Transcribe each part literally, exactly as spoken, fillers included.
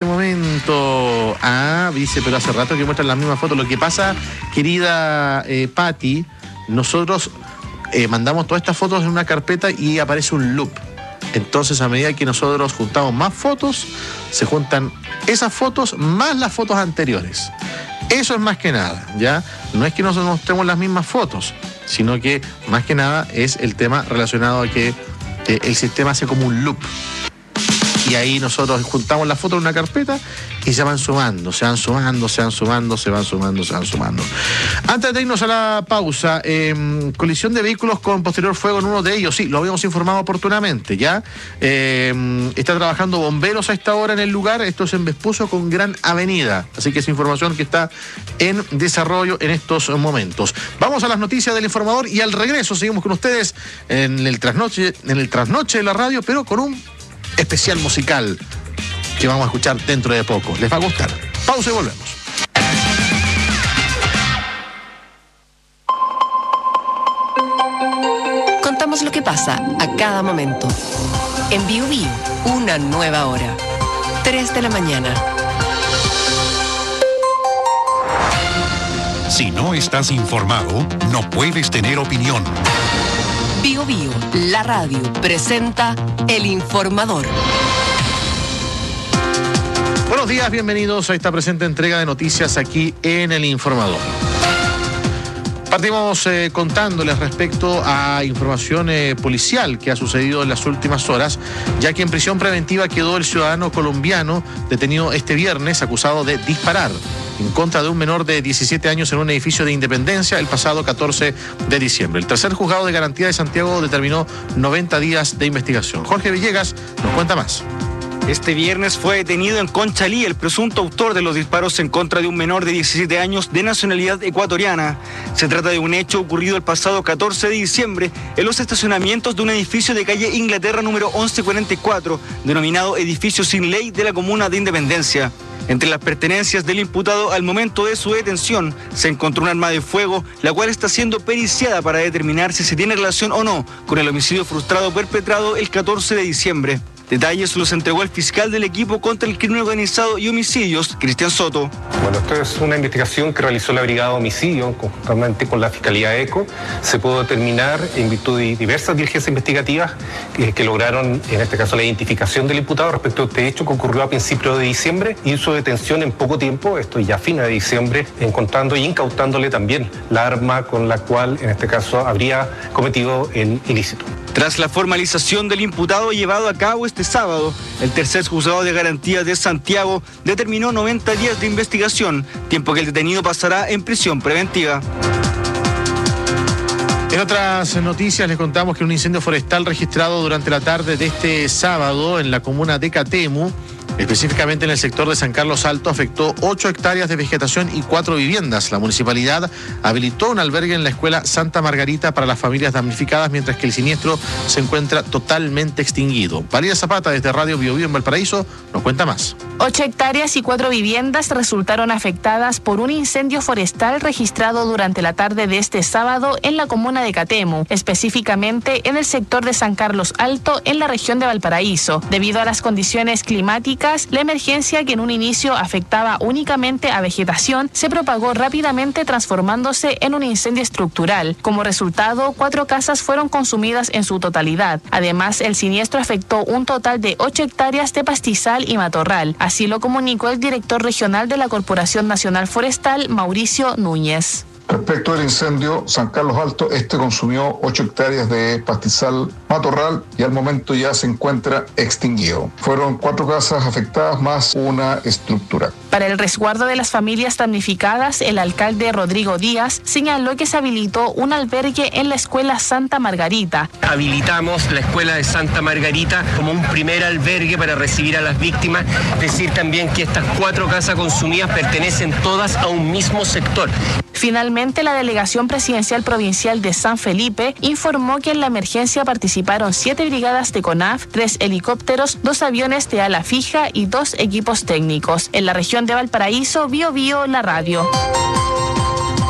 momento. Ah, dice, pero hace rato que muestran las mismas fotos. Lo que pasa, querida eh, Patti, nosotros eh, mandamos todas estas fotos en una carpeta y aparece un loop. Entonces, a medida que nosotros juntamos más fotos, se juntan esas fotos más las fotos anteriores. Eso es más que nada, ¿ya? No es que nos mostremos las mismas fotos, sino que más que nada es el tema relacionado a que eh, el sistema hace como un loop. Y ahí nosotros juntamos las fotos en una carpeta y se van sumando, se van sumando, se van sumando, se van sumando, se van sumando. Antes de irnos a la pausa, eh, colisión de vehículos con posterior fuego en uno de ellos. Sí, lo habíamos informado oportunamente, ¿ya? Eh, está trabajando bomberos a esta hora en el lugar. Esto es en Vespucio con Gran Avenida. Así que es información que está en desarrollo en estos momentos. Vamos a las noticias del informador y al regreso seguimos con ustedes en el trasnoche, en el trasnoche de la radio, pero con un especial musical que vamos a escuchar dentro de poco. Les va a gustar. Pausa y volvemos. Contamos lo que pasa a cada momento. En Bio Bio, una nueva hora. tres de la mañana. Si no estás informado, no puedes tener opinión. Bio Bio, la radio, presenta El Informador. Buenos días, bienvenidos a esta presente entrega de noticias aquí en El Informador. Partimos eh, contándoles respecto a información eh, policial que ha sucedido en las últimas horas, ya que en prisión preventiva quedó el ciudadano colombiano detenido este viernes acusado de disparar en contra de un menor de diecisiete años en un edificio de Independencia el pasado catorce de diciembre. El tercer juzgado de garantía de Santiago determinó noventa días de investigación. Jorge Villegas nos cuenta más. Este viernes fue detenido en Conchalí el presunto autor de los disparos en contra de un menor de diecisiete años de nacionalidad ecuatoriana. Se trata de un hecho ocurrido el pasado catorce de diciembre en los estacionamientos de un edificio de calle Inglaterra número once cuarenta y cuatro, denominado Edificio Sin Ley de la Comuna de Independencia. Entre las pertenencias del imputado al momento de su detención se encontró un arma de fuego, la cual está siendo periciada para determinar si se tiene relación o no con el homicidio frustrado perpetrado el catorce de diciembre. Detalles los entregó el fiscal del equipo contra el crimen organizado y homicidios, Cristian Soto. Bueno, esto es una investigación que realizó la Brigada de Homicidio conjuntamente con la Fiscalía ECO. Se pudo determinar en virtud de diversas diligencias investigativas que, que lograron, en este caso, la identificación del imputado respecto a este hecho que ocurrió a principios de diciembre y su detención en poco tiempo, esto ya a fines de diciembre, encontrando y incautándole también la arma con la cual, en este caso, habría cometido el ilícito. Tras la formalización del imputado llevado a cabo este sábado, el tercer juzgado de garantía de Santiago determinó noventa días de investigación, tiempo que el detenido pasará en prisión preventiva. En otras noticias les contamos que un incendio forestal registrado durante la tarde de este sábado en la comuna de Catemu, específicamente en el sector de San Carlos Alto, afectó ocho hectáreas de vegetación y cuatro viviendas. La municipalidad habilitó un albergue en la escuela Santa Margarita para las familias damnificadas, mientras que el siniestro se encuentra totalmente extinguido. Valeria Zapata, desde Radio Bio Bio en Valparaíso, nos cuenta más. Ocho hectáreas y cuatro viviendas resultaron afectadas por un incendio forestal registrado durante la tarde de este sábado en la comuna de Catemu, específicamente en el sector de San Carlos Alto, en la región de Valparaíso. Debido a las condiciones climáticas, la emergencia, que en un inicio afectaba únicamente a vegetación, se propagó rápidamente, transformándose en un incendio estructural. Como resultado, cuatro casas fueron consumidas en su totalidad. Además, el siniestro afectó un total de ocho hectáreas de pastizal y matorral. Así lo comunicó el director regional de la Corporación Nacional Forestal, Mauricio Núñez. Respecto al incendio, San Carlos Alto, este consumió ocho hectáreas de pastizal matorral y al momento ya se encuentra extinguido. Fueron cuatro casas afectadas más una estructura. Para el resguardo de las familias damnificadas, el alcalde Rodrigo Díaz señaló que se habilitó un albergue en la escuela Santa Margarita. Habilitamos la escuela de Santa Margarita como un primer albergue para recibir a las víctimas. Decir también que estas cuatro casas consumidas pertenecen todas a un mismo sector. Finalmente, la Delegación Presidencial Provincial de San Felipe informó que en la emergencia participaron siete brigadas de CONAF, tres helicópteros, dos aviones de ala fija y dos equipos técnicos. En la región de Valparaíso, Bio Bio, la radio.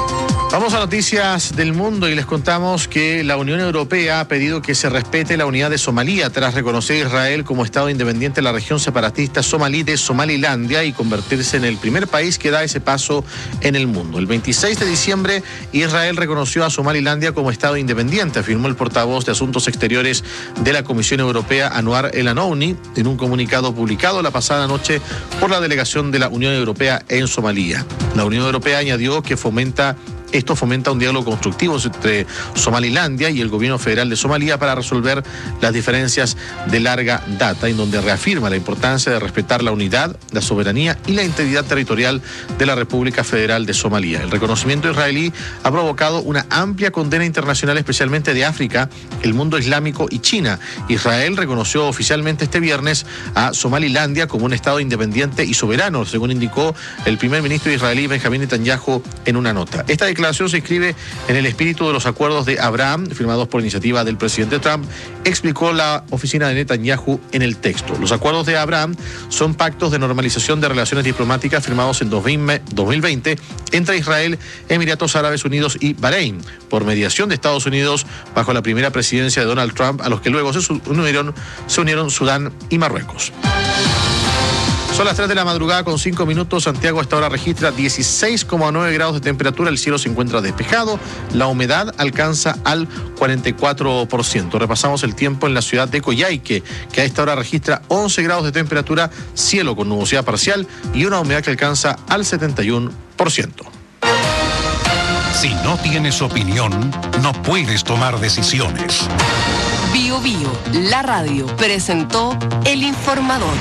Vamos a noticias del mundo y les contamos que la Unión Europea ha pedido que se respete la unidad de Somalia tras reconocer a Israel como Estado independiente en la región separatista somalí de Somalilandia y convertirse en el primer país que da ese paso en el mundo. El veintiséis de diciembre, Israel reconoció a Somalilandia como Estado independiente, afirmó el portavoz de Asuntos Exteriores de la Comisión Europea, Anwar El Anouni, en un comunicado publicado la pasada noche por la delegación de la Unión Europea en Somalia. La Unión Europea añadió que fomenta Esto fomenta un diálogo constructivo entre Somalilandia y el gobierno federal de Somalia para resolver las diferencias de larga data, en donde reafirma la importancia de respetar la unidad, la soberanía y la integridad territorial de la República Federal de Somalia. El reconocimiento israelí ha provocado una amplia condena internacional, especialmente de África, el mundo islámico y China. Israel reconoció oficialmente este viernes a Somalilandia como un Estado independiente y soberano, según indicó el primer ministro israelí Benjamín Netanyahu en una nota. Esta declaración se inscribe en el espíritu de los acuerdos de Abraham, firmados por iniciativa del presidente Trump, explicó la oficina de Netanyahu en el texto. Los acuerdos de Abraham son pactos de normalización de relaciones diplomáticas firmados en dos mil veinte entre Israel, Emiratos Árabes Unidos y Bahrein, por mediación de Estados Unidos bajo la primera presidencia de Donald Trump, a los que luego se unieron, se unieron Sudán y Marruecos. Son las tres de la madrugada con cinco minutos. Santiago a esta hora registra dieciséis coma nueve grados de temperatura. El cielo se encuentra despejado. La humedad alcanza al cuarenta y cuatro por ciento. Repasamos el tiempo en la ciudad de Coyhaique, que a esta hora registra once grados de temperatura, cielo con nubosidad parcial y una humedad que alcanza al setenta y uno por ciento. Si no tienes opinión, no puedes tomar decisiones. Bio Bio, la radio, presentó El Informador.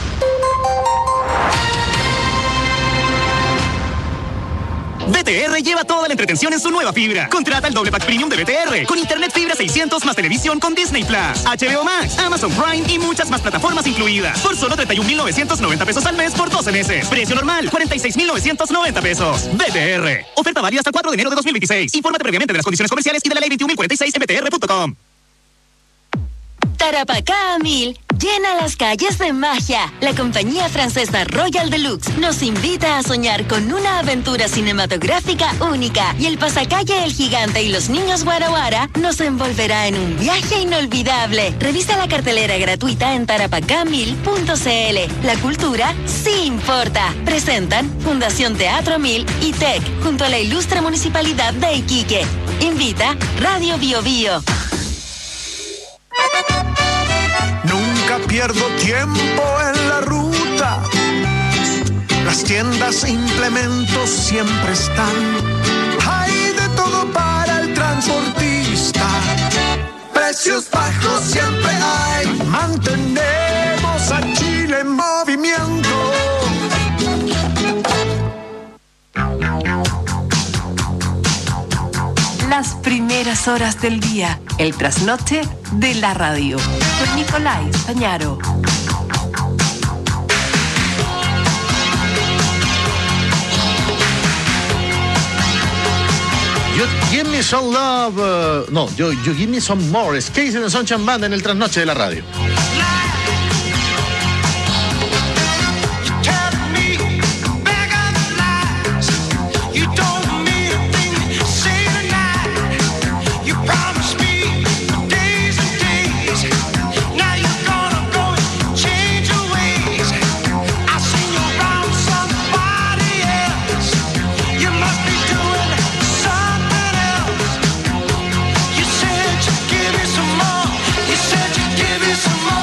B T R lleva toda la entretención en su nueva fibra. Contrata el doble pack premium de B T R con internet fibra seiscientos más televisión con Disney Plus, H B O Max, Amazon Prime y muchas más plataformas incluidas. Por solo treinta y un mil novecientos noventa pesos al mes por doce meses. Precio normal, cuarenta y seis mil novecientos noventa pesos. B T R. Oferta válida hasta el cuatro de enero de dos mil veintiséis. Infórmate previamente de las condiciones comerciales y de la ley veintiún mil cuarenta y seis en b t r punto com. Tarapacá a mil llena las calles de magia. La compañía francesa Royal Deluxe nos invita a soñar con una aventura cinematográfica única y el pasacalle El Gigante y los Niños Guara Guara nos envolverá en un viaje inolvidable. Revisa la cartelera gratuita en tarapacá mil punto c l. La cultura sí importa. Presentan Fundación Teatro Mil y T E C junto a la ilustre Municipalidad de Iquique. Invita Radio Bio Bio. Nunca pierdo tiempo en la ruta. Las tiendas e implementos siempre están. Hay de todo para el transportista. Precios bajos siempre hay. Mantenemos a Chile en movimiento. Las primeras horas del día, el trasnoche de la radio. Con Nicolás Tañaro. You Give Me Some Love, uh, no, you, you Give Me Some More, es Casey and the Sunshine Band en el trasnoche de la radio. Some more.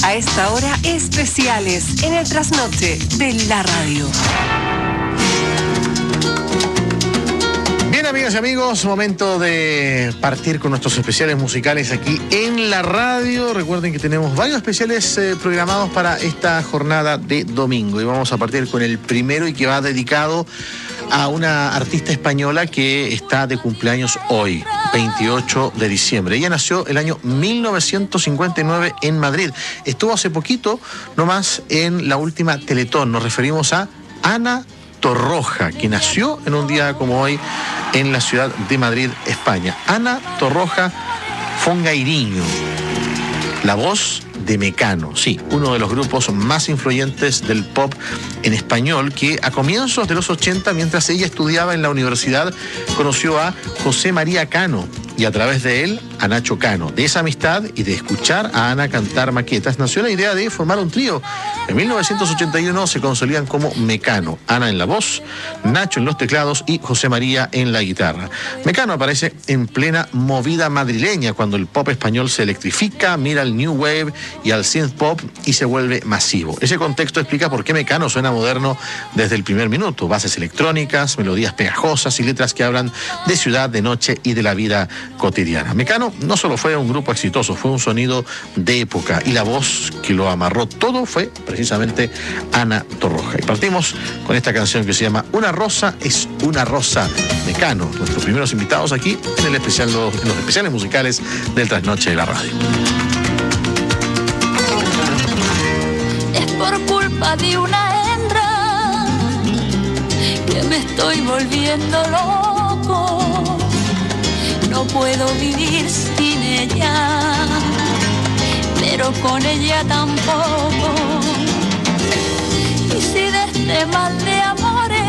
A esta hora, especiales en el trasnoche de la radio. Bien, amigas y amigos, momento de partir con nuestros especiales musicales aquí en la radio. Recuerden que tenemos varios especiales eh, programados para esta jornada de domingo y vamos a partir con el primero y que va dedicado a una artista española que está de cumpleaños hoy, veintiocho de diciembre. Ella nació el año mil novecientos cincuenta y nueve en Madrid. Estuvo hace poquito nomás en la última Teletón. Nos referimos a Ana Torroja, que nació en un día como hoy en la ciudad de Madrid, España. Ana Torroja Fongairiño, la voz de Mecano, sí, uno de los grupos más influyentes del pop en español, que a comienzos de los ochenta, mientras ella estudiaba en la universidad, conoció a José María Cano y a través de él a Nacho Cano. De esa amistad y de escuchar a Ana cantar maquetas nació la idea de formar un trío. En mil novecientos ochenta y uno se consolidan como Mecano, Ana en la voz, Nacho en los teclados y José María en la guitarra. Mecano aparece en plena movida madrileña cuando el pop español se electrifica, mira al new wave y al synth pop y se vuelve masivo. Ese contexto explica por qué Mecano suena moderno desde el primer minuto. Bases electrónicas, melodías pegajosas y letras que hablan de ciudad, de noche y de la vida cotidiana. Mecano no solo fue un grupo exitoso, fue un sonido de época y la voz que lo amarró todo fue precisamente Ana Torroja. Y partimos con esta canción que se llama Una rosa es una rosa. Mecano, nuestros primeros invitados aquí en el especial, los, en los especiales musicales del Trasnoche de la Radio. Es por culpa de una hembra que me estoy volviendo loco. No puedo vivir sin ella, pero con ella tampoco. Y si de este mal de amores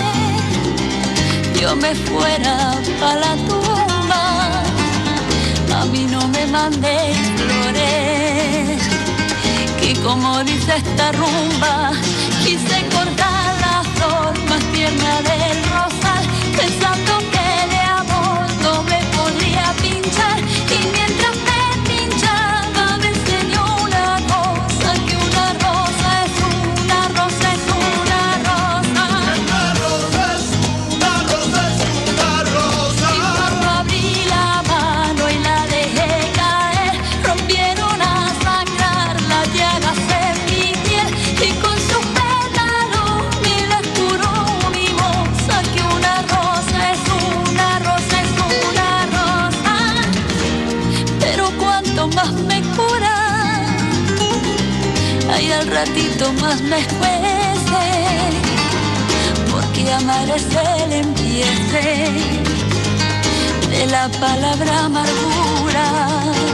yo me fuera pa' la tumba, a mí no me mandéis flores, que como dice esta rumba, quise cortar la flor más tierna del rosal, pensando que de amor no me podría pinchar, y mientras me pinchaba me enseñó una cosa, que una rosa es una rosa es una rosa. Una rosa es una rosa es una rosa. Y cuando abrí la mano y la dejé caer, rompieron a sangrar las llagas en mi piel, y con sus pétalos me las curó mi moza, que una rosa es una rosa es una rosa. Pero cuanto más me cura, ay, al ratito más me escuece, porque amar es el empiece de la palabra amargura.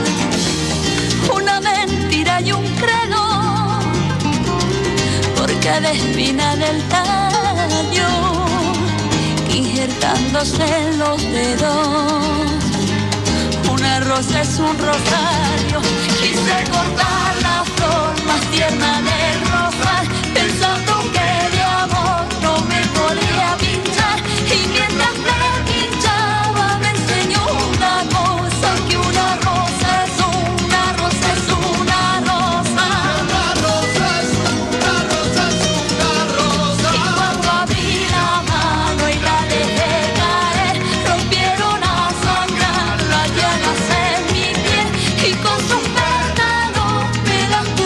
Una mentira y un credo por cada espina del tallo, que injertándose en los dedos, una rosa es un rosario. Quise cortar la flor más tierna del rosal, pensando que de amor no me podía pinchar, y mientras me pinchaba me enseñó una cosa, que una rosa es una rosa es una rosa. Una rosa es una rosa es una rosa. Y cuando abrí la mano y la dejé caer, rompieron a sangrar las llagas en mi piel, y con sus pétalos me las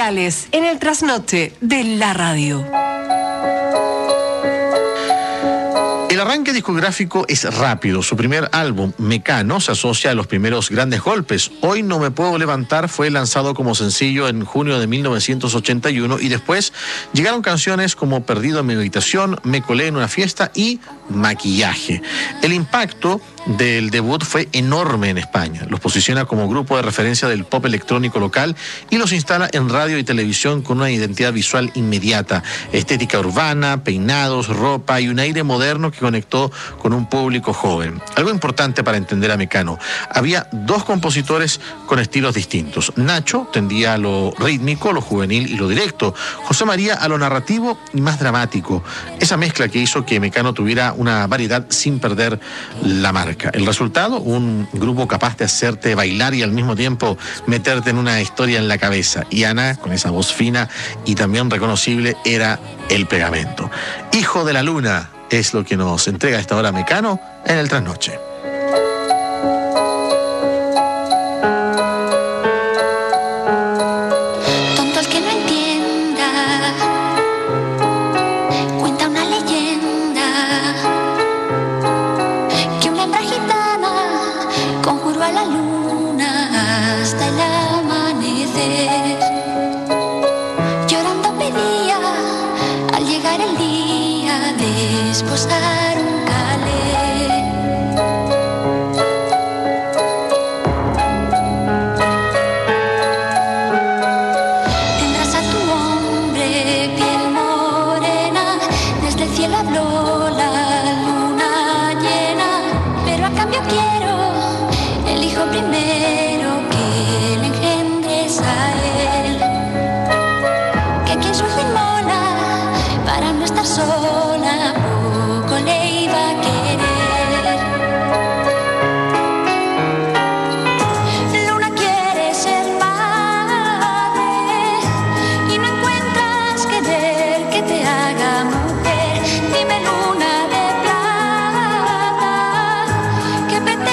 especiales en el trasnoche de la radio. El arranque discográfico es rápido. Su primer álbum, Mecano, se asocia a los primeros grandes golpes. Hoy no me puedo levantar fue lanzado como sencillo en junio de mil novecientos ochenta y uno y después llegaron canciones como Perdido en mi habitación, Me colé en una fiesta y Maquillaje. El impacto del debut fue enorme en España. Los posiciona como grupo de referencia del pop electrónico local y los instala en radio y televisión con una identidad visual inmediata, estética urbana, peinados, ropa y un aire moderno que conectó con un público joven. Algo importante para entender a Mecano: había dos compositores con estilos distintos. Nacho tendía a lo rítmico, lo juvenil y lo directo. José María a lo narrativo y más dramático. Esa mezcla que hizo que Mecano tuviera una variedad sin perder la marca. El resultado, un grupo capaz de hacerte bailar y al mismo tiempo meterte en una historia en la cabeza. Y Ana, con esa voz fina y también reconocible, era el pegamento. Hijo de la Luna es lo que nos entrega a esta hora Mecano en el Trasnoche. Posar un calé. Tendrás a tu hombre piel morena, desde el cielo habló la luna llena, pero a cambio quiero el hijo primero que le engendres a él, que quien su hijo inmola para no estar sola le iba a querer. Luna quiere ser madre y no encuentras querer que te haga mujer. Dime, luna de plata, ¿qué pretendes?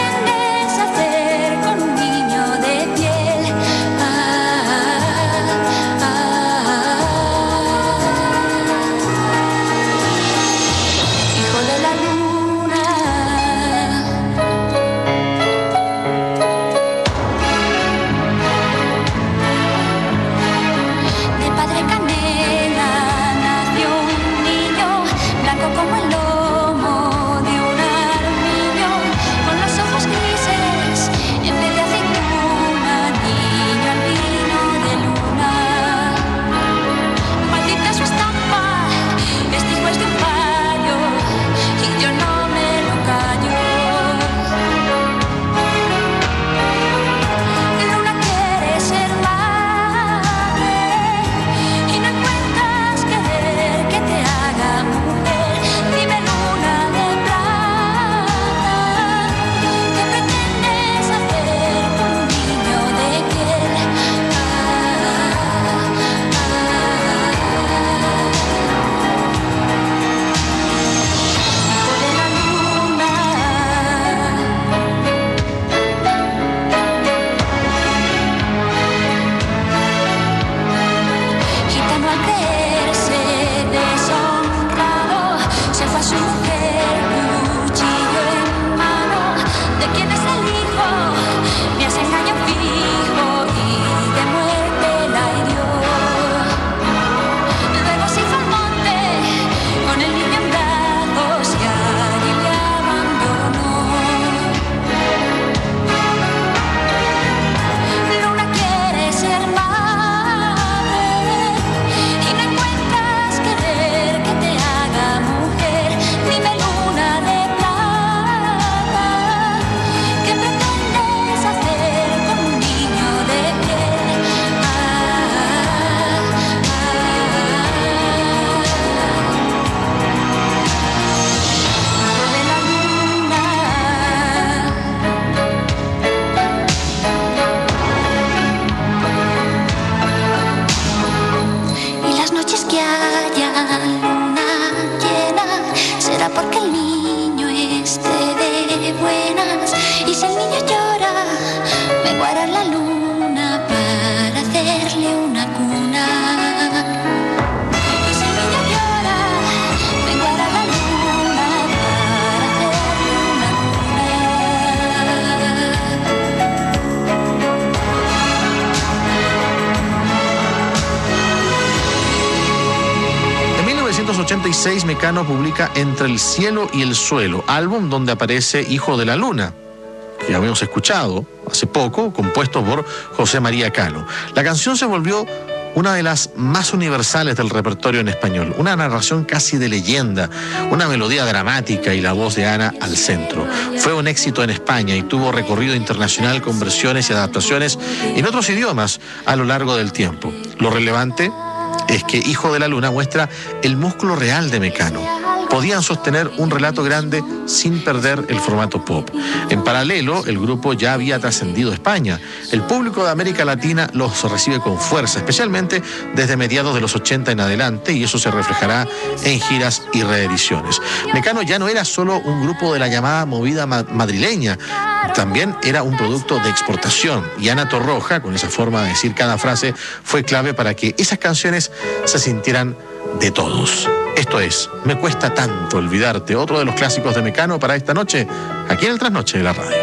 ochenta y seis, Mecano publica Entre el cielo y el suelo, álbum donde aparece Hijo de la Luna, que habíamos escuchado hace poco, compuesto por José María Cano. La canción se volvió una de las más universales del repertorio en español, una narración casi de leyenda, una melodía dramática y la voz de Ana al centro. Fue un éxito en España y tuvo recorrido internacional con versiones y adaptaciones en otros idiomas a lo largo del tiempo. Lo relevante es que Hijo de la Luna muestra el músculo real de Mecano. Podían sostener un relato grande sin perder el formato pop. En paralelo, el grupo ya había trascendido España. El público de América Latina los recibe con fuerza, especialmente desde mediados de los ochenta en adelante, y eso se reflejará en giras y reediciones. Mecano ya no era solo un grupo de la llamada movida ma- madrileña, también era un producto de exportación, y Ana Torroja, con esa forma de decir cada frase, fue clave para que esas canciones se sintieran de todos. Esto es Me cuesta tanto olvidarte, otro de los clásicos de Mecano para esta noche, aquí en el Trasnoche de la Radio.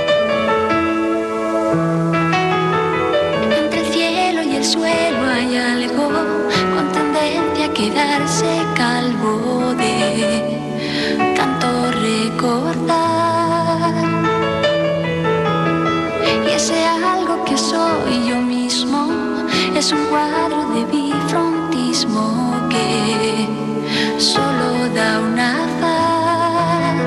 Entre el cielo y el suelo hay algo con tendencia a quedarse calvo de tanto recordar. Y ese algo que soy yo mismo es un cuadro de bifrontismo que solo da una faz.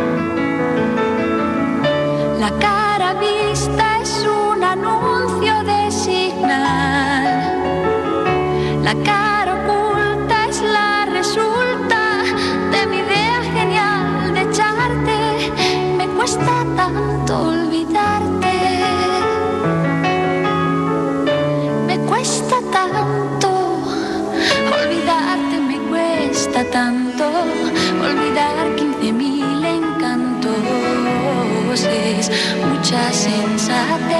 La cara vista es un anuncio de señal. La cara oculta es la resulta de mi idea genial de echarte. Me cuesta tanto olvidarte. Me cuesta tanto olvidarte. Me cuesta tanto olvidar quince mil encantos. Es mucha sensatez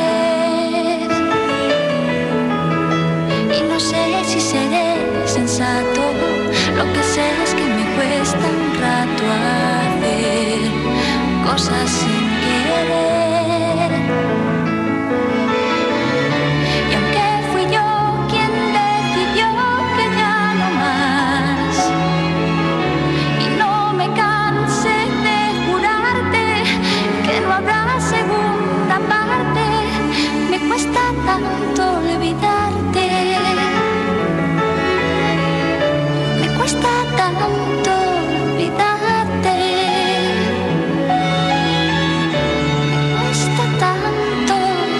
y no sé si seré sensato. Lo que sé es que me cuesta un rato hacer cosas sin querer. Y aunque fui yo quien decidió que ya no más, y no me cansé de jurarte que no habrá segunda parte, me cuesta tanto olvidarte. Me cuesta tanto olvidarte. Me cuesta tanto.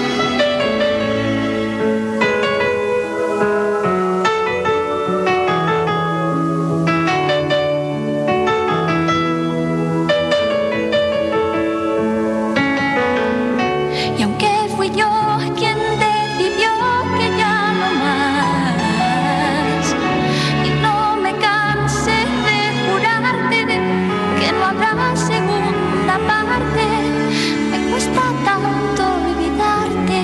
Y aunque fui yo quien decidió que ya no más, y no me cansé de jurarte que no habrá segunda parte, me cuesta tanto olvidarte.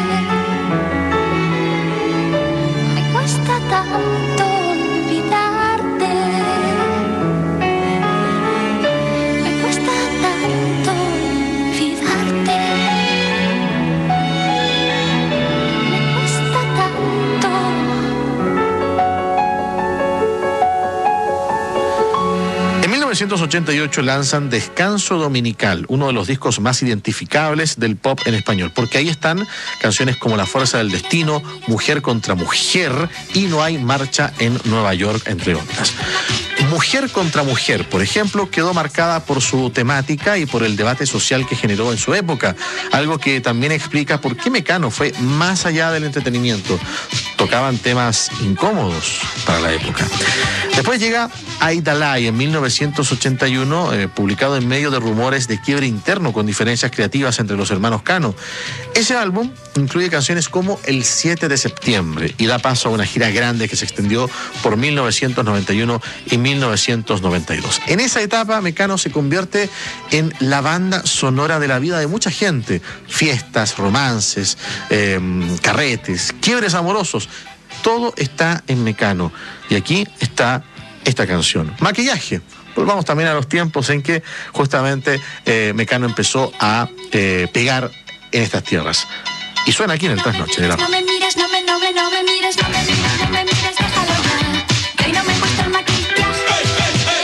Me cuesta tanto olvidarte. Me cuesta tanto olvidarte. Me cuesta tanto. En mil novecientos ochenta y ocho lanzan Descanso Dominical, uno de los discos más identificables del pop en español, porque ahí están canciones como La Fuerza del Destino, Mujer contra Mujer y No hay marcha en Nueva York, entre otras. Mujer contra Mujer, por ejemplo, quedó marcada por su temática y por el debate social que generó en su época, algo que también explica por qué Mecano fue más allá del entretenimiento. Tocaban temas incómodos para la época. Después llega Aidalay en mil novecientos ochenta y uno, eh, publicado en medio de rumores de quiebre interno con diferencias creativas entre los hermanos Cano. Ese álbum incluye canciones como El siete de septiembre y da paso a una gira grande que se extendió por mil novecientos noventa y uno y mil novecientos noventa y dos. En esa etapa, Mecano se convierte en la banda sonora de la vida de mucha gente. Fiestas, romances, eh, carretes, quiebres amorosos. Todo está en Mecano. Y aquí está esta canción, Maquillaje. Volvamos también a los tiempos en que justamente eh, Mecano empezó a eh, pegar en estas tierras. Y suena aquí en el Trasnoche de la Radio. No me mires, no me, no me, no me mires, no me mires, no me mires, déjalo ya, que hoy no me cuesta el maquillaje.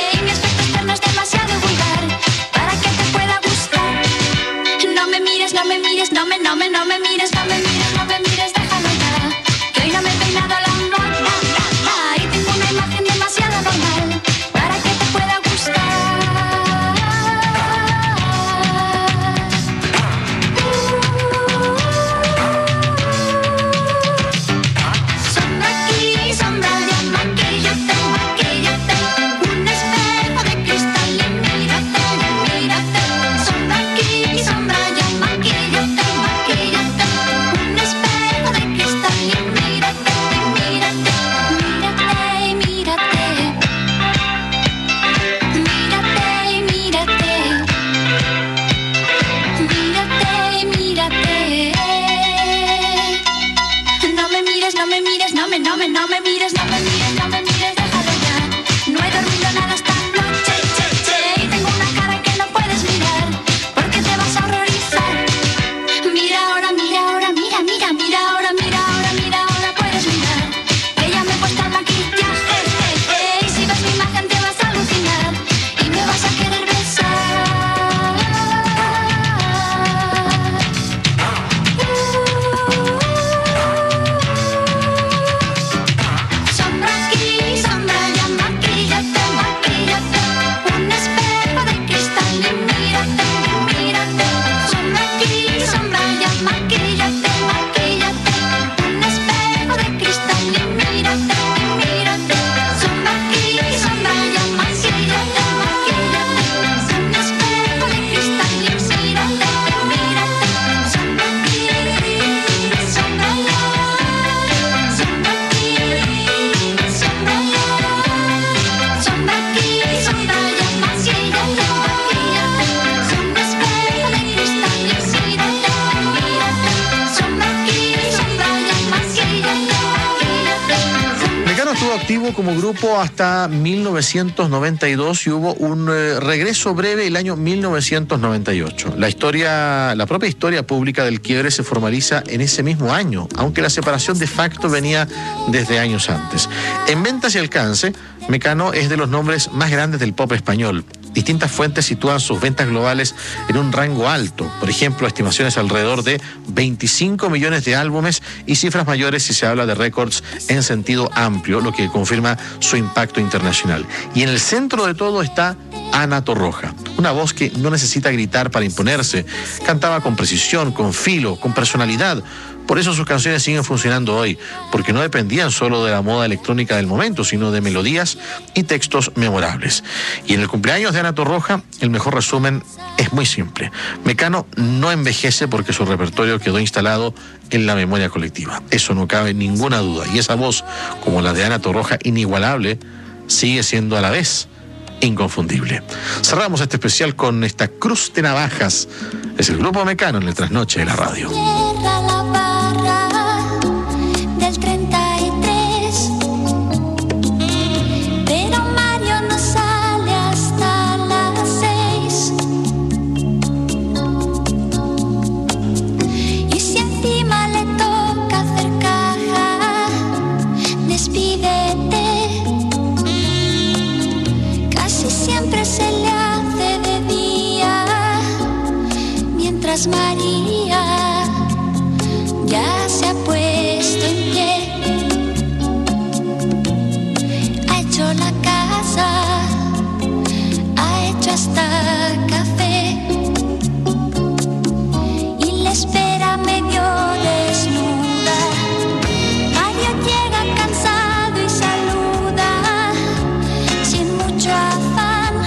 me mires, no me mires, no me, no me, no me mires, no me mires, no me mires, déjalo ya. Que hoy no me he peinado la moda, y tengo una imagen demasiado normal para que te pueda gustar. Sombra aquí, sombra allá, maquíllate, maquíllate. Un espejo de cristal y mírate, mírate. Sombra aquí, sombra allá, maquíllate, maquíllate. Un espejo de cristal y mírate, mírate. Mírate, mírate. Mírate, mírate. Mírate, mírate. No me mires, no me mires, no me, no me, no me mires, no me mires, no me mires, déjalo ya. No he dormido nada esta noche, che, che, y tengo una cara que no puedes mirar, porque te vas a horrorizar. Mira ahora, mira ahora, mira, mira, mira ahora, mira ahora, mira ahora, puedes mirar. Que ya me he puesto el maquillaje, eh, eh, y si ves mi imagen te vas a alucinar y me vas a querer besar. Sombra aquí, sombra allá, maquíllate, maquíllate. Un espejo de cristal y mírate, mírate. Sombra aquí, sombra allá, maquíllate, maquíllate. Un espejo de cristal y mírate, mírate. Sombra aquí, sombra allá, maquíllate, maquíllate. Un espejo de cristal y mírate, mírate. Sombra aquí, sombra allá. Sombra aquí, sombra allá. Sombra aquí, sombra allá, maquíllate, maquíllate. Un espejo de cristal y mírate, mírate. Sombra aquí, sombra allá, maquíllate, maquíllate. Mecano estuvo activo como grupo hasta mil novecientos noventa y dos y hubo un eh, regreso breve el año mil novecientos noventa y ocho. La historia, la propia historia pública del quiebre se formaliza en ese mismo año, aunque la separación de facto venía desde años antes. En ventas y alcance, Mecano es de los nombres más grandes del pop español. Distintas fuentes sitúan sus ventas globales en un rango alto. Por ejemplo, estimaciones alrededor de veinticinco millones de álbumes y cifras mayores si se habla de récords en sentido amplio, lo que confirma su impacto internacional. Y en el centro de todo está Ana Torroja, una voz que no necesita gritar para imponerse. Cantaba con precisión, con filo, con personalidad. Por eso sus canciones siguen funcionando hoy, porque no dependían solo de la moda electrónica del momento, sino de melodías y textos memorables. Y en el cumpleaños de Ana Torroja, el mejor resumen es muy simple. Mecano no envejece porque su repertorio quedó instalado en la memoria colectiva. Eso no cabe ninguna duda. Y esa voz, como la de Ana Torroja, inigualable, sigue siendo a la vez inconfundible. Cerramos este especial con esta cruz de navajas. Es el grupo Mecano en el trasnoche de la radio. Cierra la barra del treinta y tres, pero Mario no sale hasta las seis. Y si encima le toca hacer caja, despídete. Casi siempre se le hace de día, mientras María ya se ha puesto en pie. Ha hecho la casa, ha hecho hasta café y le espera medio desnuda. Mario llega cansado y saluda sin mucho afán.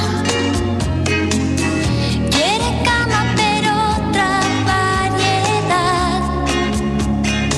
Quiere cama pero otra variedad.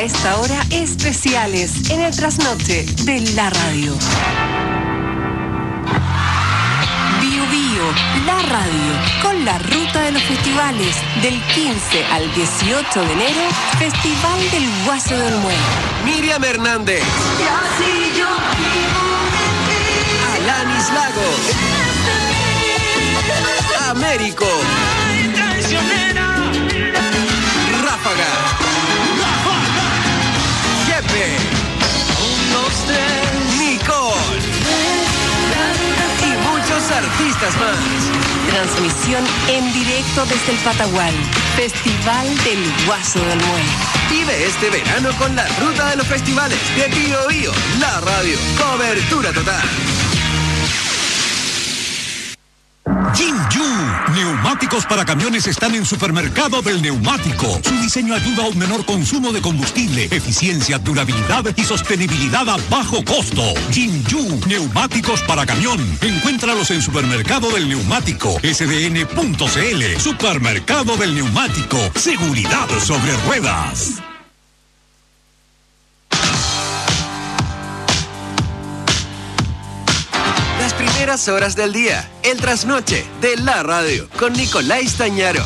A esta hora, especiales en el trasnoche de la radio. Bio Bio, la radio, con la ruta de los festivales. Del quince al dieciocho de enero, Festival del Guaso de Olmué. Miriam Hernández. Y así yo vivo de ti. Alanis Lagos. Américo. Ráfaga. Jefe. Nicole. Y muchos artistas más. Transmisión en directo desde el Patagual. Festival del Guaso del Olmué. Vive este verano con la ruta de los festivales de Bio Bio, la radio. Cobertura total. Jinju, neumáticos para camiones están en Supermercado del Neumático. Su diseño ayuda a un menor consumo de combustible, eficiencia, durabilidad y sostenibilidad a bajo costo. Jinju, neumáticos para camión. Encuéntralos en Supermercado del Neumático, S D N punto C L. Supermercado del Neumático, seguridad sobre ruedas. Primeras horas del día, el trasnoche de la radio con Nicolás Tañaro.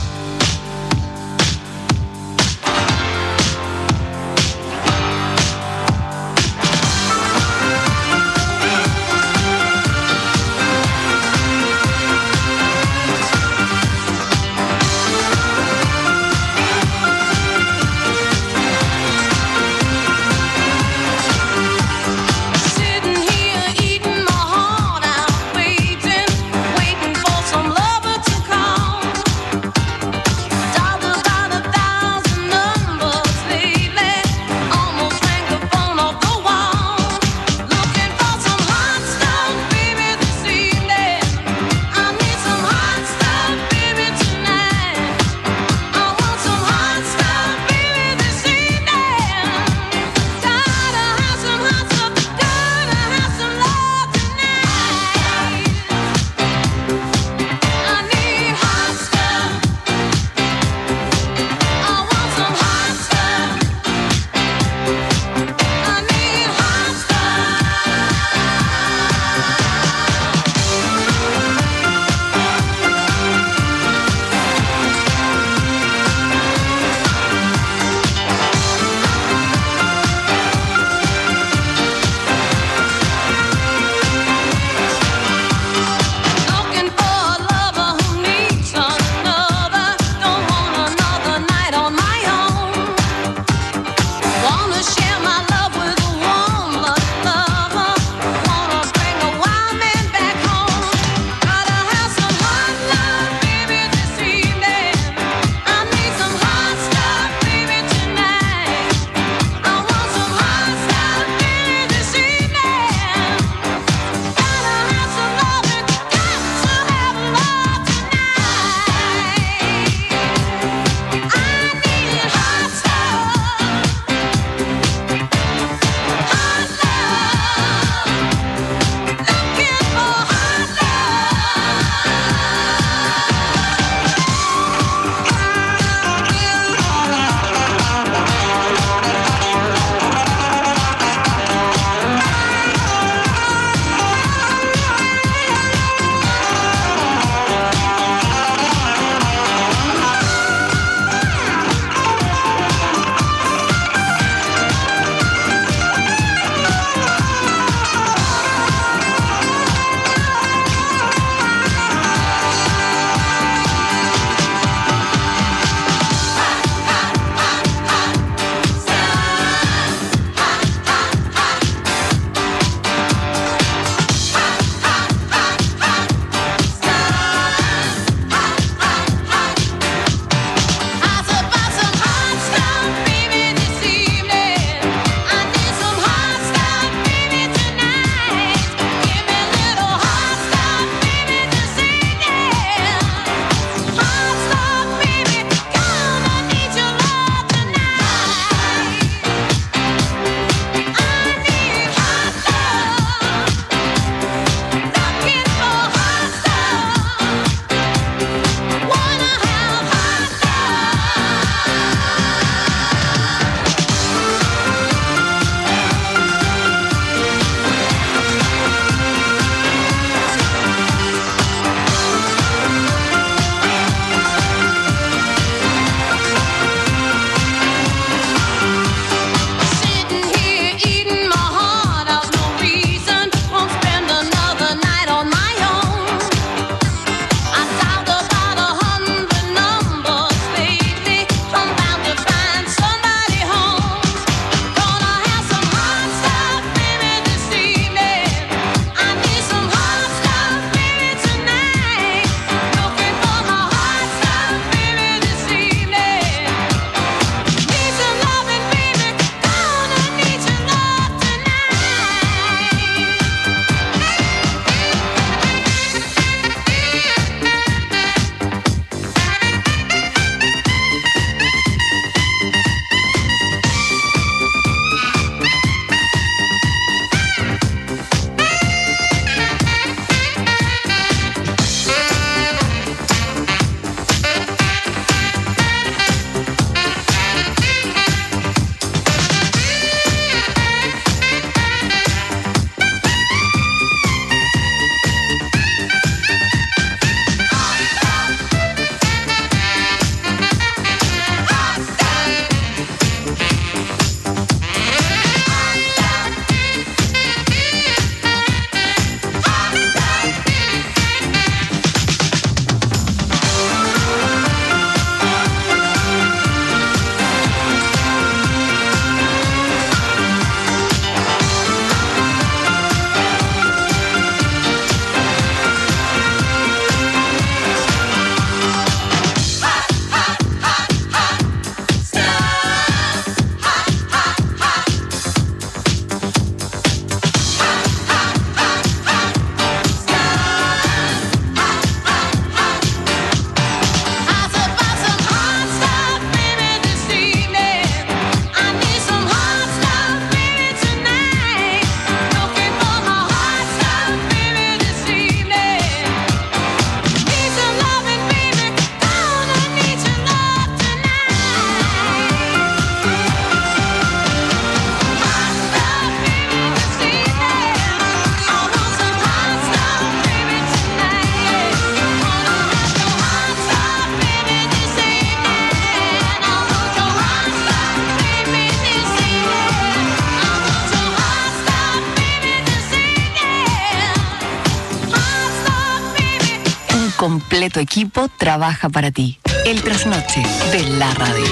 completo equipo trabaja para ti. El trasnoche de la radio.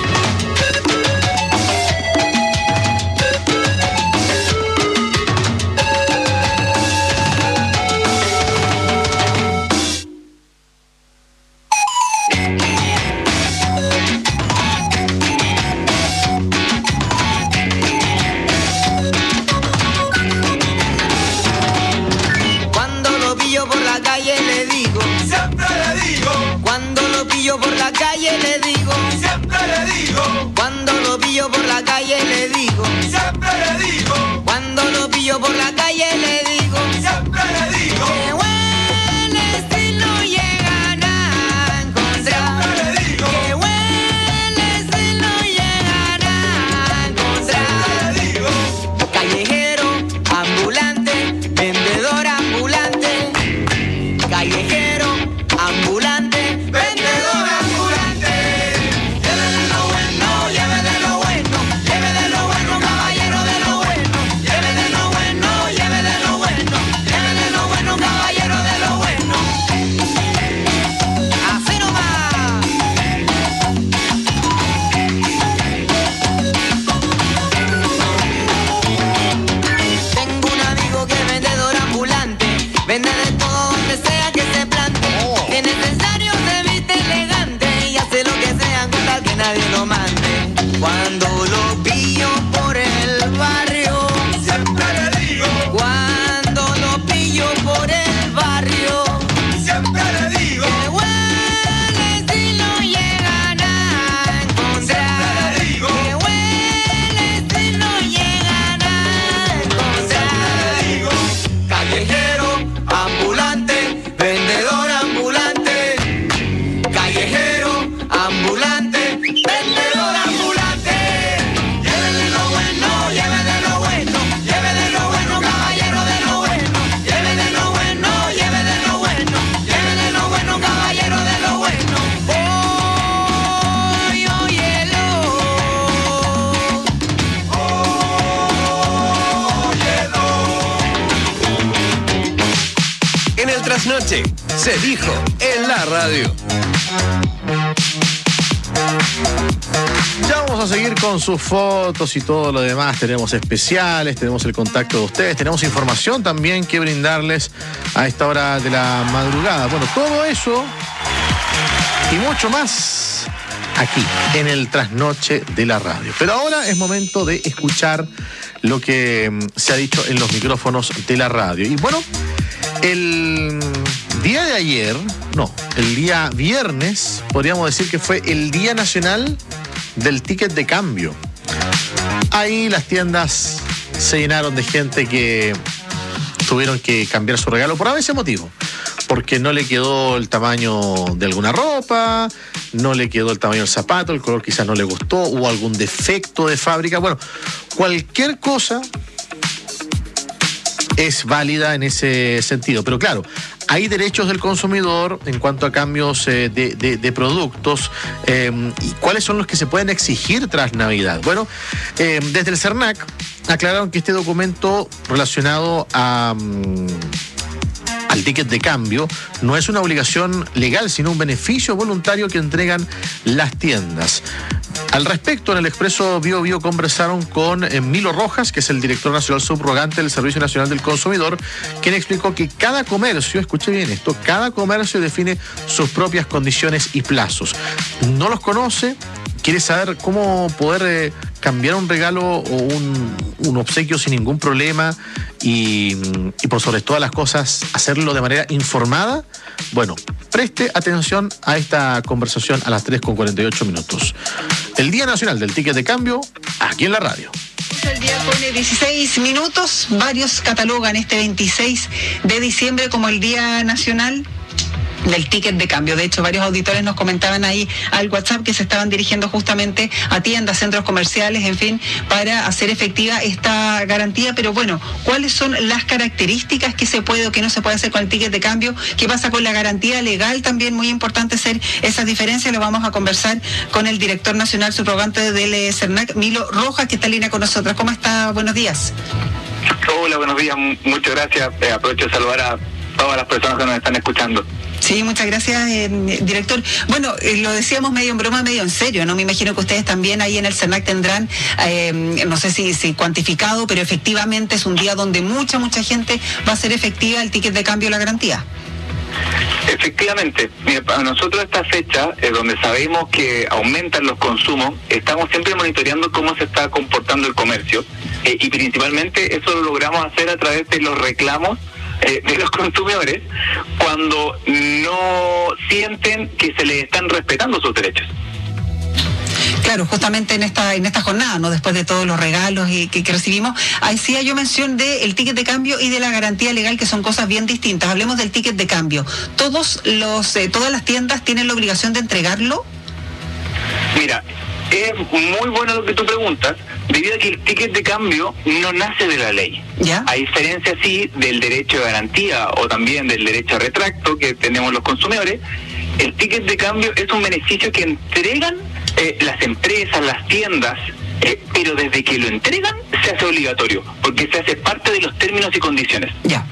Noche se dijo en la radio. Ya vamos a seguir con sus fotos y todo lo demás. Tenemos especiales, tenemos el contacto de ustedes, tenemos información también que brindarles a esta hora de la madrugada. Bueno, todo eso y mucho más aquí en el Trasnoche de la radio. Pero ahora es momento de escuchar lo que se ha dicho en los micrófonos de la radio. Y bueno, el día de ayer, no, el día viernes, podríamos decir que fue el Día Nacional del Ticket de Cambio. Ahí las tiendas se llenaron de gente que tuvieron que cambiar su regalo por a veces motivo. Porque no le quedó el tamaño de alguna ropa, no le quedó el tamaño del zapato, el color quizás no le gustó, hubo algún defecto de fábrica. Bueno, cualquier cosa es válida en ese sentido. Pero claro, hay derechos del consumidor en cuanto a cambios eh, de, de, de productos. Eh, ¿Y cuáles son los que se pueden exigir tras Navidad? Bueno, eh, desde el CERNAC aclararon que este documento relacionado a... Um, al ticket de cambio no es una obligación legal, sino un beneficio voluntario que entregan las tiendas. Al respecto, en el Expreso Bio Bio conversaron con eh, Milo Rojas, que es el director nacional subrogante del Servicio Nacional del Consumidor, quien explicó que cada comercio, escuche bien esto, cada comercio define sus propias condiciones y plazos. No los conoce, quiere saber cómo poder eh, cambiar un regalo o un, un obsequio sin ningún problema y, y por sobre todas las cosas hacerlo de manera informada. Bueno, preste atención a esta conversación a las tres con cuarenta y ocho minutos. El Día Nacional del Ticket de Cambio, aquí en la radio. El día pone dieciséis minutos, varios catalogan este veintiséis de diciembre como el Día Nacional del Ticket de Cambio. De hecho, varios auditores nos comentaban ahí al WhatsApp que se estaban dirigiendo justamente a tiendas, centros comerciales, en fin, para hacer efectiva esta garantía. Pero bueno, ¿cuáles son las características que se puede o que no se puede hacer con el ticket de cambio? ¿Qué pasa con la garantía legal? También muy importante hacer esas diferencias. Lo vamos a conversar con el director nacional subrogante del CERNAC, Milo Rojas, que está en línea con nosotros. ¿Cómo está? Buenos días. Hola, buenos días. Muchas gracias. Eh, aprovecho de saludar a todas las personas que nos están escuchando. Sí, muchas gracias, eh, director. Bueno, eh, lo decíamos medio en broma, medio en serio, ¿no? Me imagino que ustedes también ahí en el CERNAC tendrán, eh, no sé si, si cuantificado, pero efectivamente es un día donde mucha, mucha gente va a hacer efectiva el ticket de cambio o la garantía. Efectivamente, mira, para nosotros esta fecha, eh, donde sabemos que aumentan los consumos, estamos siempre monitoreando cómo se está comportando el comercio, eh, y principalmente eso lo logramos hacer a través de los reclamos eh, de los consumidores cuando no sienten que se les están respetando sus derechos. Claro, justamente en esta en esta jornada, ¿no? Después de todos los regalos y que, que recibimos, ahí sí hay yo mención del ticket de cambio y de la garantía legal, que son cosas bien distintas. Hablemos del ticket de cambio. ¿Todos los eh, todas las tiendas tienen la obligación de entregarlo? Mira, es muy bueno lo que tú preguntas, debido a que el ticket de cambio no nace de la ley. ¿Ya? A diferencia, sí, del derecho de garantía o también del derecho a retracto que tenemos los consumidores, el ticket de cambio es un beneficio que entregan eh, las empresas, las tiendas, eh, pero desde que lo entregan se hace obligatorio, porque se hace parte de los términos y condiciones. Ya.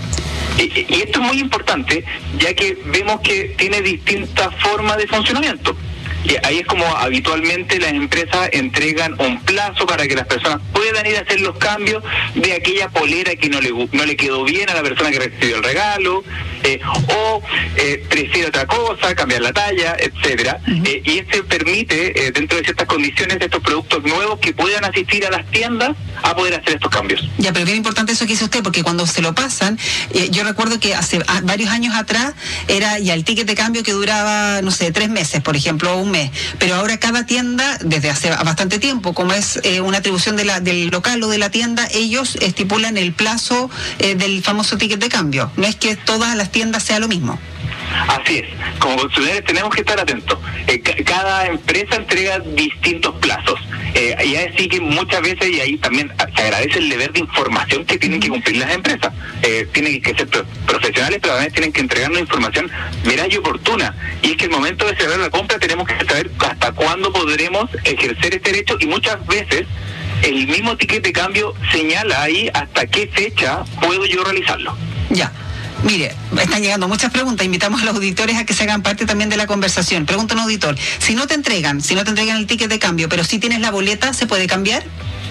Y, y esto es muy importante, ya que vemos que tiene distintas formas de funcionamiento. Y ahí es como habitualmente las empresas entregan un plazo para que las personas puedan ir a hacer los cambios de aquella polera que no le no le quedó bien a la persona que recibió el regalo, eh, o eh, prefiere otra cosa, cambiar la talla, etcétera. Uh-huh. Eh, y este permite, eh, dentro de ciertas condiciones, de estos productos nuevos que puedan asistir a las tiendas a poder hacer estos cambios. Ya, pero bien importante eso que dice usted, porque cuando se lo pasan, eh, yo recuerdo que hace a, varios años atrás era ya el ticket de cambio que duraba, no sé, tres meses, por ejemplo, o un mes, pero ahora cada tienda, desde hace bastante tiempo, como es eh, una atribución de la, del local o de la tienda, ellos estipulan el plazo eh, del famoso ticket de cambio. No es que todas las tiendas sea lo mismo. Así es, como consumidores tenemos que estar atentos. Eh, c- cada empresa entrega distintos plazos, eh, y así que muchas veces, y ahí también se agradece el deber de información que tienen que cumplir las empresas. Eh, tienen que ser pro- profesionales, pero además tienen que entregarnos información veraz y oportuna. Y es que el momento de cerrar la compra tenemos que saber hasta cuándo podremos ejercer este derecho, y muchas veces el mismo ticket de cambio señala ahí hasta qué fecha puedo yo realizarlo. Ya. Mire, están llegando muchas preguntas, invitamos a los auditores a que se hagan parte también de la conversación. Pregunta un auditor, si no te entregan, si no te entregan el ticket de cambio, pero si tienes la boleta, ¿se puede cambiar?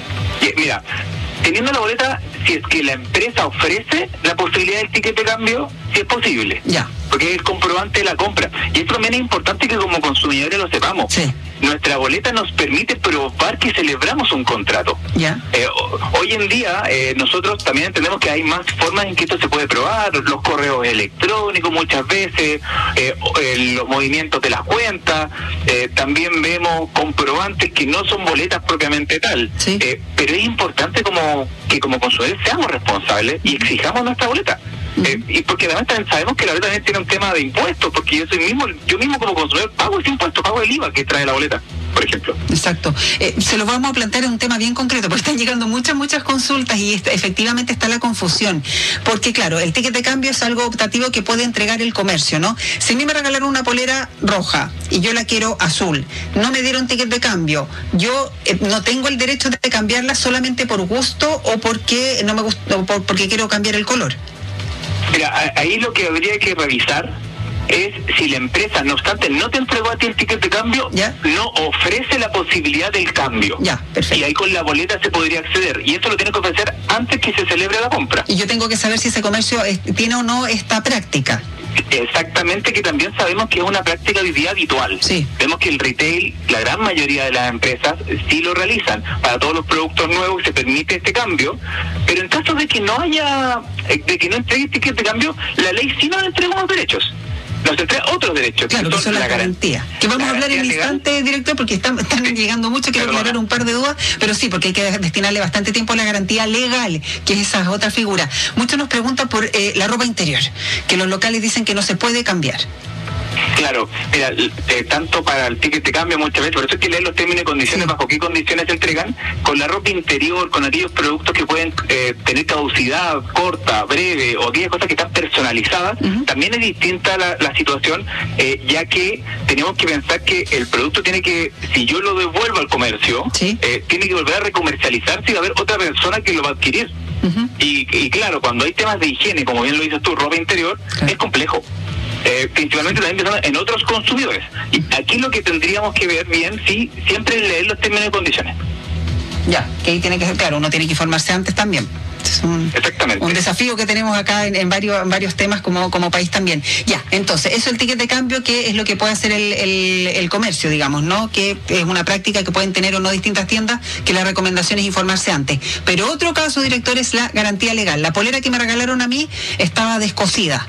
Mira, teniendo la boleta, si es que la empresa ofrece la posibilidad del ticket de cambio, si es posible. Ya. Porque es el comprobante de la compra. Y esto también es importante que como consumidores lo sepamos. Sí. Nuestra boleta nos permite probar que celebramos un contrato. Ya. Eh, hoy en día eh, nosotros también entendemos que hay más formas en que esto se puede probar, los correos electrónicos muchas veces, eh, eh, los movimientos de las cuentas, eh, también vemos comprobantes que no son boletas propiamente tal. Sí. Eh, pero es importante como que como consumidores seamos responsables y exijamos nuestra boleta. Eh, y porque además también sabemos que la boleta también tiene un tema de impuestos, porque yo soy mismo, yo mismo como consumidor pago ese impuesto, pago el I V A que trae la boleta, por ejemplo. Exacto. Eh, se lo vamos a plantear en un tema bien concreto, porque están llegando muchas, muchas consultas y est- efectivamente está la confusión. Porque claro, el ticket de cambio es algo optativo que puede entregar el comercio, ¿no? Si a mí me regalaron una polera roja y yo la quiero azul, no me dieron ticket de cambio, yo eh, no tengo el derecho de cambiarla solamente por gusto o porque no me gust- o por, porque quiero cambiar el color. Mira, ahí lo que habría que revisar es si la empresa, no obstante, no te entregó a ti el ticket de cambio, ¿ya? No ofrece la posibilidad del cambio. Ya, perfecto. Y ahí con la boleta se podría acceder. Y eso lo tiene que ofrecer antes que se celebre la compra. Y yo tengo que saber si ese comercio es, tiene o no esta práctica. Exactamente, que también sabemos que es una práctica hoy día habitual. Sí. Vemos que el retail, la gran mayoría de las empresas sí lo realizan para todos los productos nuevos, se permite este cambio, pero en caso de que no haya, de que no entregue ticket de cambio, la ley sí nos entrega unos derechos. Nos entrega otros derechos. Claro, que son las garantías. Que vamos a hablar en un instante, director, porque están, están llegando mucho, quiero aclarar un par de dudas, pero sí, porque hay que destinarle bastante tiempo a la garantía legal, que es esa otra figura. Muchos nos preguntan por eh, la ropa interior, que los locales dicen que no se puede cambiar. Claro, mira, eh, tanto para el ticket de cambio muchas veces, por eso hay que leer los términos y condiciones, sí. Bajo qué condiciones se entregan, con la ropa interior, con aquellos productos que pueden eh, tener caducidad corta, breve, o aquellas cosas que están personalizadas, uh-huh. También es distinta la, la situación, eh, ya que tenemos que pensar que el producto tiene que, si yo lo devuelvo al comercio, sí. eh, tiene que volver a recomercializarse y va a haber otra persona que lo va a adquirir. Uh-huh. Y, y claro, cuando hay temas de higiene, como bien lo dices tú, ropa interior, claro. Es complejo. Eh, principalmente también pensando en otros consumidores. Y aquí lo que tendríamos que ver bien, sí, siempre es leer los términos y condiciones. Ya, que ahí tiene que ser claro, uno tiene que informarse antes también. Es un, Exactamente. un desafío que tenemos acá en, en varios en varios temas como, como país también. Ya, entonces, eso el ticket de cambio, que es lo que puede hacer el, el, el comercio, digamos, ¿no? Que es una práctica que pueden tener o no distintas tiendas, que la recomendación es informarse antes. Pero otro caso, director, es la garantía legal. La polera que me regalaron a mí estaba descosida.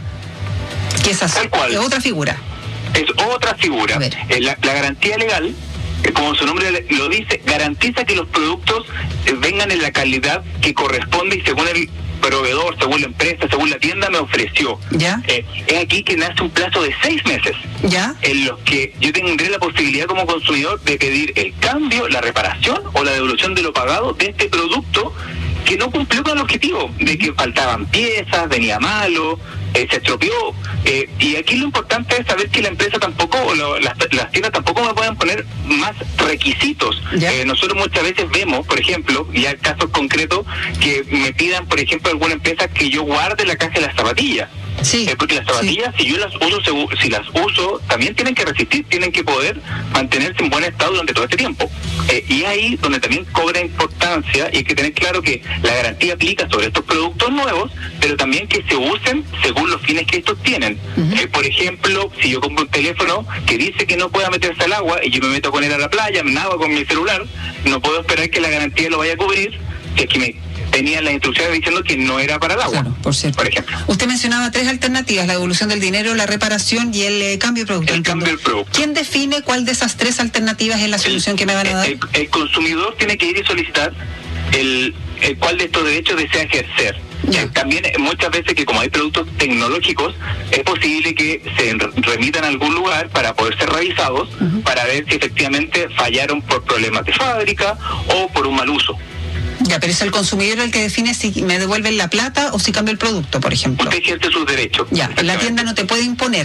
¿Qué es así? Tal cual. Es otra figura. Es otra figura. Eh, la, la garantía legal, eh, como su nombre lo dice, garantiza que los productos eh, vengan en la calidad que corresponde y según el proveedor, según la empresa, según la tienda me ofreció. ¿Ya? Eh, es aquí que nace un plazo de seis meses. ¿Ya? En los que yo tendré la posibilidad como consumidor de pedir el cambio, la reparación o la devolución de lo pagado de este producto que no cumplió con el objetivo, de que faltaban piezas, venía malo, eh, se estropeó. Eh, y aquí lo importante es saber que la empresa tampoco, o lo, las, las tiendas tampoco me pueden poner más requisitos. Eh, nosotros muchas veces vemos, por ejemplo, y hay casos concretos, que me pidan, por ejemplo, alguna empresa que yo guarde la caja de las zapatillas. Sí, eh, porque las zapatillas, sí. si yo las uso, si las uso, también tienen que resistir, tienen que poder mantenerse en buen estado durante todo este tiempo. Eh, y ahí donde también cobra importancia, y hay que tener claro que la garantía aplica sobre estos productos nuevos, pero también que se usen según los fines que estos tienen. Uh-huh. Eh, por ejemplo, si yo compro un teléfono que dice que no pueda meterse al agua y yo me meto con él a la playa, me nado con mi celular, no puedo esperar que la garantía lo vaya a cubrir, si es que me tenía las instrucciones diciendo que no era para el agua, claro, por cierto. Por ejemplo. Usted mencionaba tres alternativas: la devolución del dinero, la reparación y el eh, cambio de producto. El cambio del producto. ¿Quién define cuál de esas tres alternativas es la solución el, que me van a dar? El, el consumidor tiene que ir y solicitar el, el cuál de estos derechos desea ejercer. Eh, también eh, muchas veces que como hay productos tecnológicos, es posible que se remitan a algún lugar para poder ser revisados, uh-huh. para ver si efectivamente fallaron por problemas de fábrica o por un mal uso. Ya, pero es el consumidor el que define si me devuelven la plata o si cambio el producto, por ejemplo. Usted ejerce sus derechos. Ya, la tienda no te puede imponer.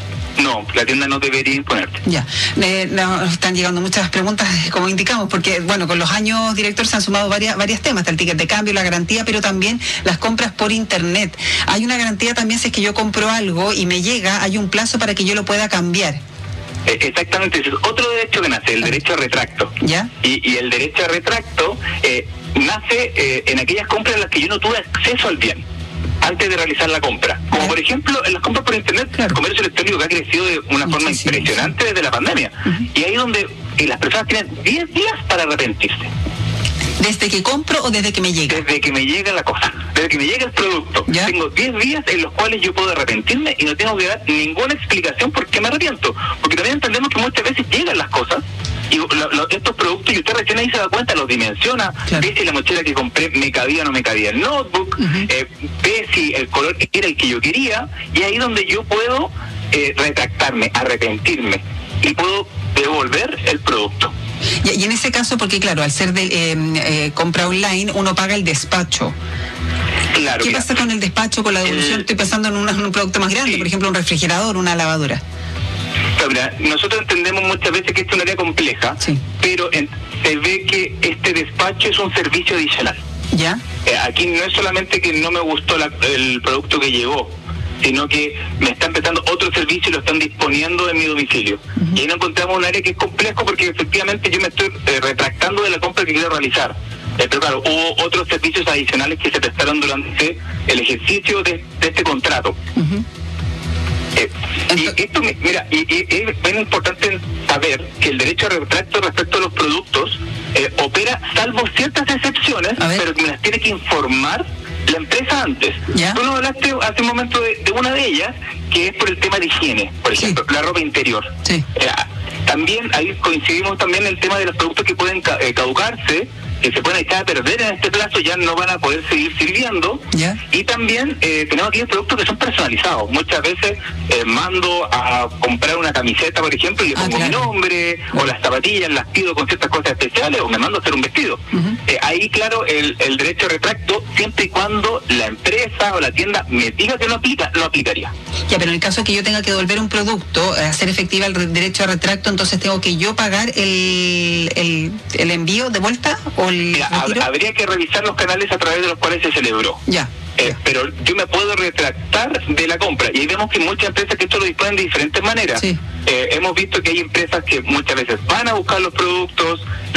No, la tienda no debería imponerte. Ya, eh, nos están llegando muchas preguntas, como indicamos, porque, bueno, con los años, director, se han sumado varias varias temas, el ticket de cambio, la garantía, pero también las compras por internet. Hay una garantía también si es que yo compro algo y me llega, hay un plazo para que yo lo pueda cambiar. Exactamente, ese es otro derecho que nace, el derecho a retracto. ¿Ya? Y, y el derecho a retracto eh, nace eh, en aquellas compras en las que yo no tuve acceso al bien antes de realizar la compra. Como por ejemplo en las compras por internet, claro. El comercio electrónico que ha crecido de una Muchísimo, forma impresionante sí. desde la pandemia. Uh-huh. Y ahí donde eh, las personas tienen diez días para arrepentirse. ¿Desde que compro o desde que me llega? Desde que me llega la cosa, desde que me llega el producto. ¿Ya? Tengo diez días en los cuales yo puedo arrepentirme y no tengo que dar ninguna explicación por qué me arrepiento. Porque también entendemos que muchas veces llegan las cosas y lo, lo, estos productos, y usted recién ahí se da cuenta, los dimensiona, claro. Ve si la mochila que compré me cabía o no me cabía el notebook, uh-huh. eh, ve si el color era el que yo quería, y ahí donde yo puedo eh, retractarme, arrepentirme, y puedo devolver el producto. Y, y en ese caso, porque claro, al ser de eh, eh, compra online, uno paga el despacho. Claro, ¿Qué mira, pasa con el despacho, con la devolución? El... Estoy pensando en, una, en un producto más grande, sí. Por ejemplo, un refrigerador, una lavadora. Mira, nosotros entendemos muchas veces que esto es un área compleja, sí. Pero en, se ve que este despacho es un servicio adicional. ¿Ya? Eh, aquí no es solamente que no me gustó la, el producto que llegó, sino que me está empezando otro servicio y lo están disponiendo en mi domicilio. Uh-huh. Y ahí no encontramos un área que es complejo porque efectivamente yo me estoy eh, retractando de la compra que quiero realizar. Eh, pero claro, hubo otros servicios adicionales que se prestaron durante el ejercicio de, de este contrato. Uh-huh. Eh, y esto, mira, y, y, es bien importante saber que el derecho a retracto respecto a los productos eh, opera salvo ciertas excepciones, pero que me las tiene que informar la empresa antes. ¿Ya? Tú nos hablaste hace un momento de, de una de ellas, que es por el tema de higiene, por ejemplo, sí. La ropa interior. Sí. Eh, también ahí coincidimos también en el tema de los productos que pueden ca- eh, caducarse, que se pueden echar a perder en este plazo, ya no van a poder seguir sirviendo. ¿Ya? Y también eh, tenemos aquí productos que son personalizados. Muchas veces eh, mando a comprar una camiseta, por ejemplo, y le pongo ah, claro. mi nombre, o las zapatillas las pido con ciertas cosas especiales, o me mando a hacer un vestido. Uh-huh. Eh, ahí, claro, el, el derecho a retracto, siempre y cuando la empresa o la tienda me diga que lo aplica, lo aplicaría. Ya, pero en el caso que yo tenga que devolver un producto, hacer efectiva el derecho a retracto, entonces tengo que yo pagar el, el, el envío de vuelta o el Mira, retiro. Habría que revisar los canales a través de los cuales se celebró. Ya. Eh, pero yo me puedo retractar de la compra. Y ahí vemos que muchas empresas que esto lo disponen de diferentes maneras. Sí. Eh, hemos visto que hay empresas que muchas veces van a buscar los productos,